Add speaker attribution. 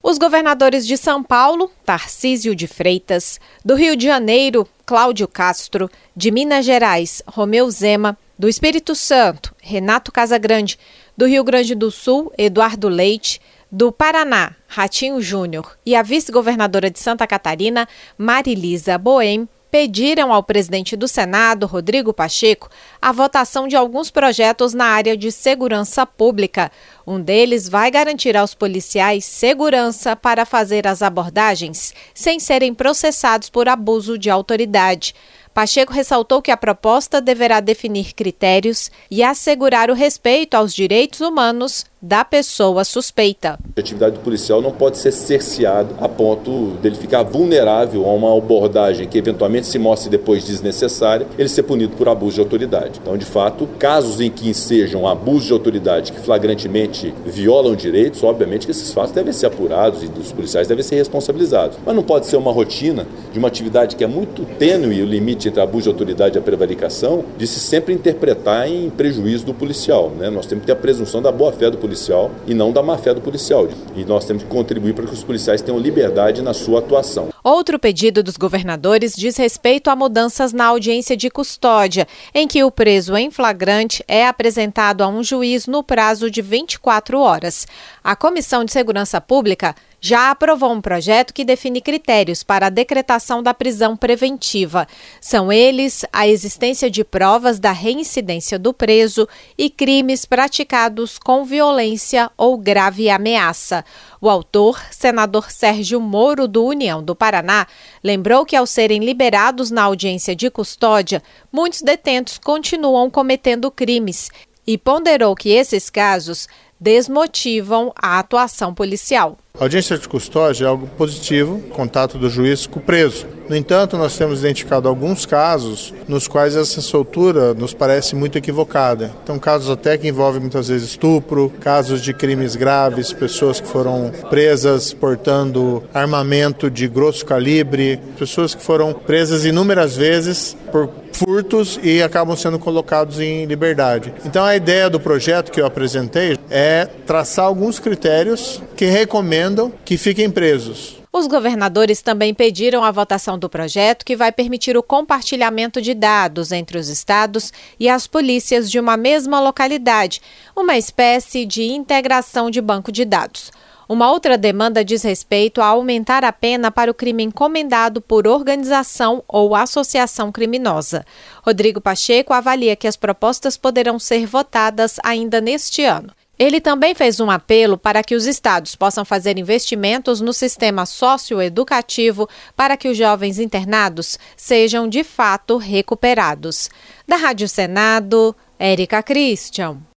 Speaker 1: Os governadores de São Paulo, Tarcísio de Freitas, do Rio de Janeiro, Cláudio Castro, de Minas Gerais, Romeu Zema, do Espírito Santo, Renato Casagrande, do Rio Grande do Sul, Eduardo Leite, do Paraná, Ratinho Júnior e a vice-governadora de Santa Catarina, Marilisa Boem, pediram ao presidente do Senado, Rodrigo Pacheco, a votação de alguns projetos na área de segurança pública. Um deles vai garantir aos policiais segurança para fazer as abordagens sem serem processados por abuso de autoridade. Pacheco ressaltou que a proposta deverá definir critérios e assegurar o respeito aos direitos humanos da pessoa suspeita.
Speaker 2: A atividade policial não pode ser cerceada a ponto dele ficar vulnerável a uma abordagem que eventualmente se mostre depois desnecessária, ele ser punido por abuso de autoridade. Então, de fato, casos em que sejam abusos de autoridade que flagrantemente violam direitos, obviamente que esses fatos devem ser apurados e os policiais devem ser responsabilizados. Mas não pode ser uma rotina de uma atividade que é muito tênue, o limite entre abuso de autoridade e a prevaricação, de se sempre interpretar em prejuízo do policial, né? Nós temos que ter a presunção da boa-fé do policial e não da má-fé do policial. E nós temos que contribuir para que os policiais tenham liberdade na sua atuação.
Speaker 1: Outro pedido dos governadores diz respeito a mudanças na audiência de custódia, em que o preso em flagrante é apresentado a um juiz no prazo de 24 horas. A Comissão de Segurança Pública já aprovou um projeto que define critérios para a decretação da prisão preventiva. São eles a existência de provas da reincidência do preso e crimes praticados com violência ou grave ameaça. O autor, senador Sérgio Moro, do União do Paraná, lembrou que ao serem liberados na audiência de custódia, muitos detentos continuam cometendo crimes e ponderou que esses casos desmotivam a atuação policial.
Speaker 3: A audiência de custódia é algo positivo, contato do juiz com o preso. No entanto, nós temos identificado alguns casos nos quais essa soltura nos parece muito equivocada. Então, casos até que envolvem muitas vezes estupro, casos de crimes graves, pessoas que foram presas portando armamento de grosso calibre, pessoas que foram presas inúmeras vezes por furtos e acabam sendo colocados em liberdade. Então, a ideia do projeto que eu apresentei é traçar alguns critérios que recomendam que fiquem presos.
Speaker 1: Os governadores também pediram a votação do projeto que vai permitir o compartilhamento de dados entre os estados e as polícias de uma mesma localidade, uma espécie de integração de banco de dados. Uma outra demanda diz respeito a aumentar a pena para o crime encomendado por organização ou associação criminosa. Rodrigo Pacheco avalia que as propostas poderão ser votadas ainda neste ano. Ele também fez um apelo para que os estados possam fazer investimentos no sistema socioeducativo para que os jovens internados sejam de fato recuperados. Da Rádio Senado, Érica Christian.